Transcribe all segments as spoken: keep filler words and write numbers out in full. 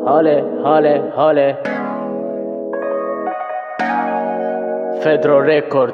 هاله هاله هاله فيدرو ريكورد.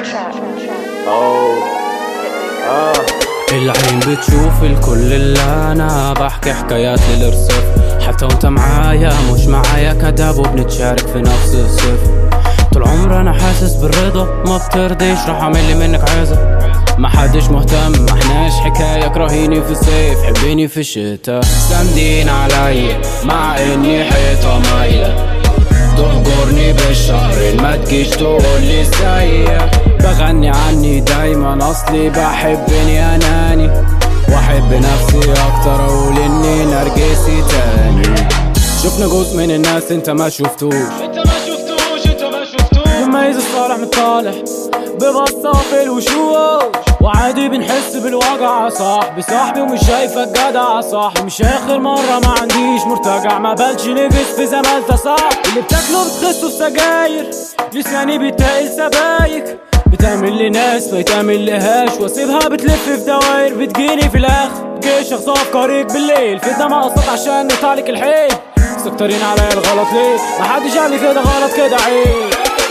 اوه اه العين بتشوف الكل اللي انا بحكي حكايات للرصف، حتى وانت معايا مش معايا كداب وبنتشارك في نفس الصف. طول عمري انا حاسس بالرضا ما بترضيش راح اعمل منك عزة. ما حدش مهتم ما احناش حكاية، كرهيني في الصيف حبيني في الشتا. ساندين علي مع اني حيطة مايلة، تهجرني بالشهر ما تجيش تقولي سيء. بغني عني دايما اصلي بحبني اناني، واحب نفسي اكتر اقول اني نرجسي تاني. شفنا جزء من الناس انت ما شفتوش، انت ما شفتوش انت ما شفتوش بميز الصالح من طالح ببصة في الوشوش، وعادي بنحس بالوجع. صاحبي صاحبي ومش شايفك جدع، صاحبي مش اخر مرة ما عنديش مرتجع، ما بالش نجس في زمالته. صح اللي بتاكله بتخسه في سجاير، لساني بيتقل سبايك، بتعمل لي ناس ما يتعمل لهاش، واسيبها بتلف في دواير بتجيني في الاخر جيش اخصى افكارك بالليل. في الدم قصت عشان نطالك الحيل، سكترين عليا الغلط ليه؟ محدش قال لي كده غلط كده عيب،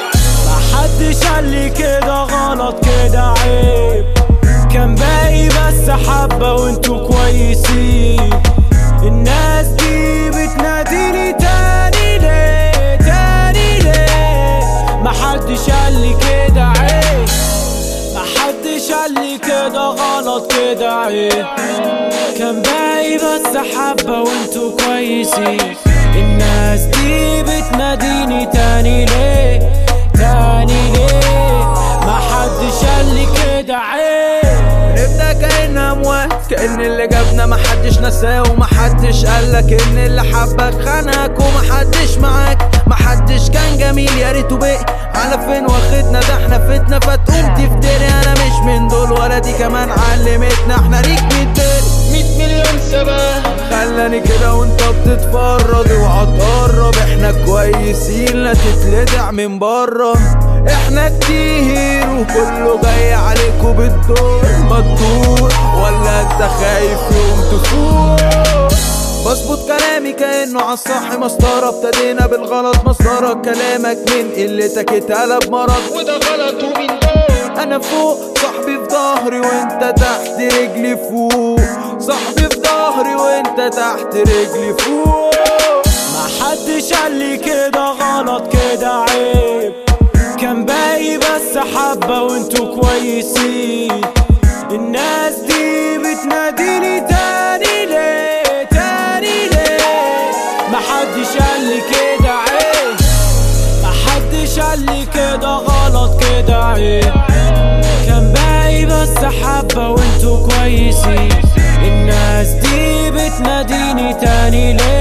محدش قال لي كده غلط كده عيب. كان باقي بس حبة وانتوا كويسين، الناس دي بتناديني تاني ليه تاني ليه؟ محدش قال لي كده عيب، محدش قال لي كده غلط كده عيب. كان باقي بس حبة وانتوا كويسين، الناس دي بتناديني تاني ليه تاني ليه؟ محدش قال لي كده عيب. نبدأ كأن أموات، كأن اللي جابنا محدش نساه، ومحدش قالك إن اللي حبك خانك، ومحدش معاك محدش كان جميل يا ريته بقي على فين واخدنا. ده احنا فتنا فتقوم تفتري، أنا مش من دول ولا دي كمان علمتنا، احنا ليك ميتين مية مليون سبب خلاني كده وانت بتتفرج. اوعى تقرب احنا كويسين لا تتلدع من بره، احنا كتير وكله جاي عليكوا بالدور. ما تدور ولا انت خايف يوم تفوق؟ بظبط كلامي كأنه عالصح مسطرة، ابتدينا بالغلط مسطرة، كلامك من قلتك اتقلب مرض، وده غلط ومين دول؟ انا فوق صاحبي في ظهري وانت تحت رجلي فوق، صاحبي في ظهري وانت تحت رجلي فوق. محدش قال لي كده غلط كده عيب، كان باقي بس حبة وانتوا كويسين، الناس دي بتناديني تاني ليه تاني ليه؟ محدش قال لي كده عيب، محدش قال لي كده غلط كده عيب. كان باقي بس حبة وانتوا كويسين، الناس دي بتناديني تاني ليه